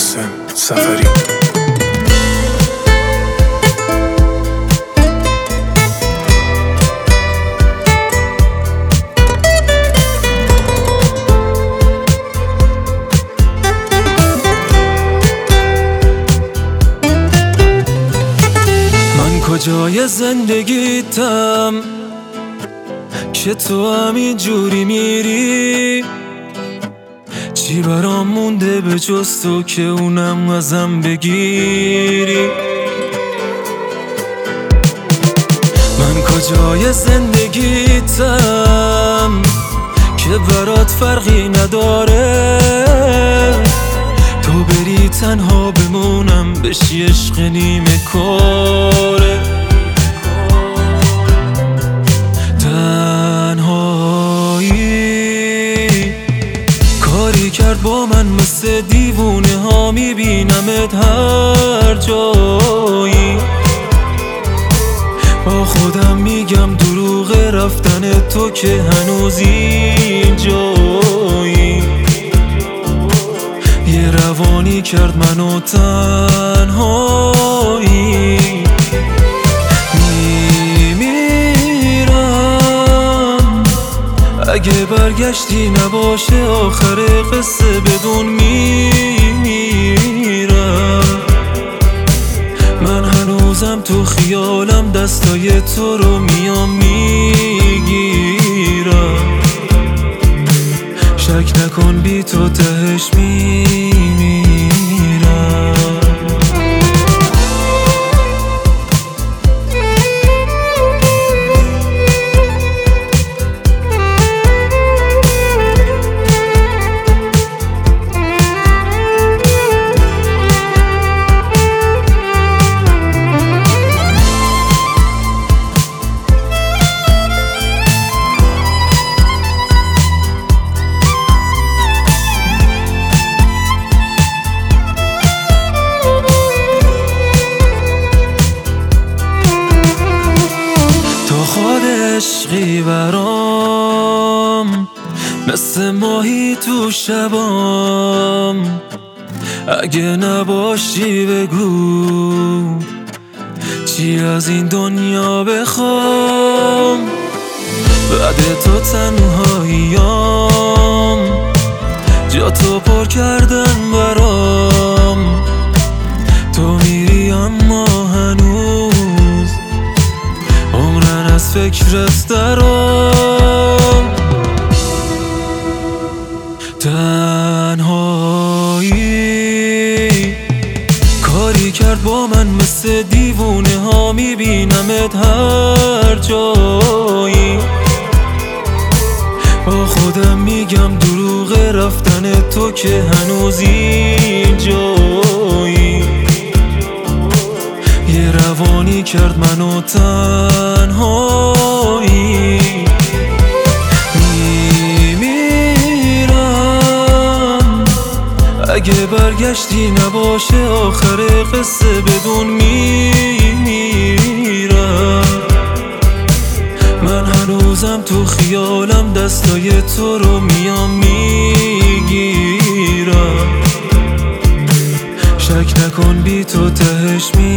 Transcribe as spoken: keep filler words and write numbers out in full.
قاسم سفری. کجای زندگیتم که تو همین جوری میری؟ چی برام مونده به جز تو که اونم ازم بگیری؟ من کجای زندگیتم که برات فرقی نداره؟ تو بری تنها بمونم بشی عشق نیمه کاره. تنهایی کاری کرد با من مثل دیوونه ها، میبینمت هر جایی. با خودم میگم دروغ رفتن تو که هنوز اینجایی. یه روانی کرد منو تنهایی. میمیرم اگه برگشتی نباشه آخر قصه، بدون میمیرم. من هنوزم تو خیالم دستای تو رو میام میگیرم. شک نکن بی تو تهش میمیرم. عشقی برام مثل ماهی تو شبام، اگه نباشی بگو چی از این دنیا بخوام. بعد تو تنهاییام جا تو پر کردن برام. تو میری اما هنوز عمرن از فکرت درام. تنهایی کاری کرد با من مثل دیوونه ها، میبینمت هر جایی. با خودم میگم دروغ رفتن تو که هنوز اینجایی. یه روانی کرد منو تنهایی. میمیرم اگه برگشتی نباشه آخر قصه، بدون میمیرم. من هنوزم تو خیالم دستای تو رو میام میگیرم. شک نکن بی تو تهش میمیرم.